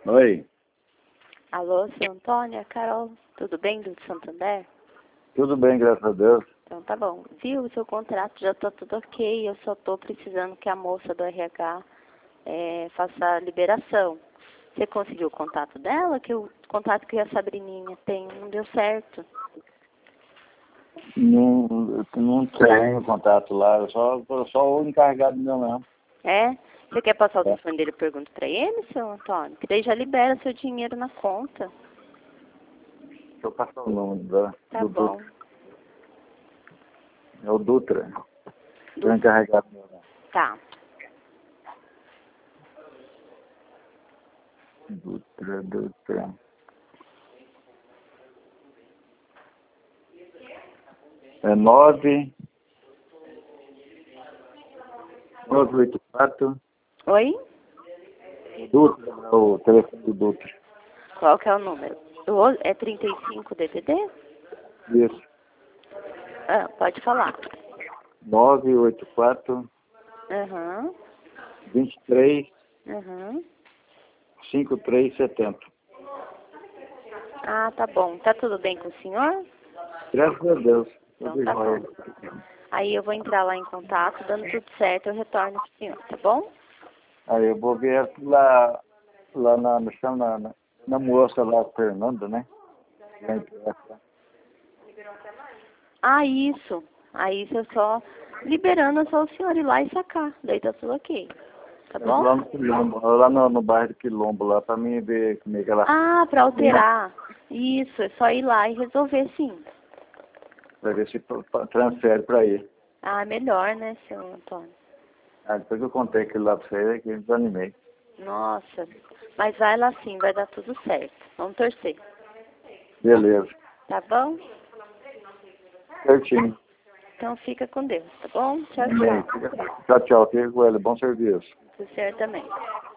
Oi, Alô, seu Antônio, é Carol, tudo bem do Santander? tudo bem, graças a Deus. Então tá bom. Viu, o seu contrato já tá tudo ok, eu só tô precisando que a moça do RH faça a liberação. Você conseguiu o contato dela? Que o contato que a Sabrininha tem não deu certo. Não tenho contato lá, eu só o encarregado meu mesmo. É? Você quer passar o É. telefone dele e pergunta pra ele, seu Antônio? Que daí já libera seu dinheiro na conta. Deixa eu passar o nome Tá do bom. Dutra. É o Dutra. É o Do... encarregado meu mesmo. Tá. Dutra. É 984. Oi? Dutra, é o telefone do Dutra. Qual que é o número? É 35 DDD? Isso. Ah, pode falar. 984 Aham. 23 Uhum. 5370. Ah, tá bom. Tá tudo bem com o senhor? Graças a Deus. Então Tudo tá jóia. bom. Aí eu vou entrar lá em contato, dando tudo certo, eu retorno pro senhor, tá bom? Aí eu vou ver lá na moça lá, Fernanda, né? Lá em Piracicaba. Ah, isso. Aí isso é só liberando é só o senhor ir lá e sacar. Daí tá tudo ok. Tá É bom? lá no Quilombo, lá no bairro do Quilombo, lá pra mim ver como é que ela Ah, pra alterar. Isso, é só ir lá e resolver sim. vai ver se transfere pra aí. Ah, melhor, né, seu Antônio? Aí depois eu contei aquilo lá pra você, que eu desanimei. Nossa. Mas vai lá sim, vai dar tudo certo. Vamos torcer. Beleza. Tá bom? Certinho. Então fica com Deus, tá bom? Tchau, Amém. tchau. Tchau, tchau. Fica com ele. Bom serviço. Pro senhor também.